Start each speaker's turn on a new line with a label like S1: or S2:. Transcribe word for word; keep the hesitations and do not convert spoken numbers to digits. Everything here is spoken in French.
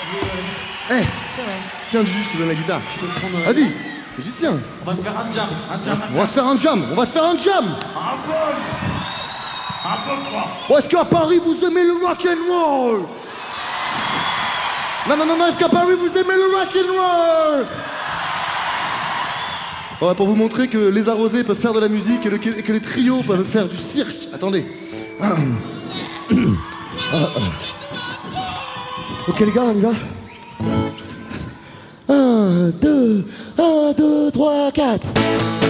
S1: Eh, hey, tiens, Dudu, je te donne la guitare. Vas-y, musicien.
S2: On va se faire un jam, un jam, un
S1: On va se faire un jam, on va se faire un jam.
S2: Un peu, un peu froid.
S1: Oh, est-ce qu'à Paris, vous aimez le rock and roll? Non, non, non, non, est-ce qu'à Paris, vous aimez le rock and roll? Ouais, pour vous montrer que les arrosés peuvent faire de la musique et, le, et que les trios peuvent faire du cirque. Attendez. Ok les gars, on y va. Un, deux, un, deux, trois, quatre.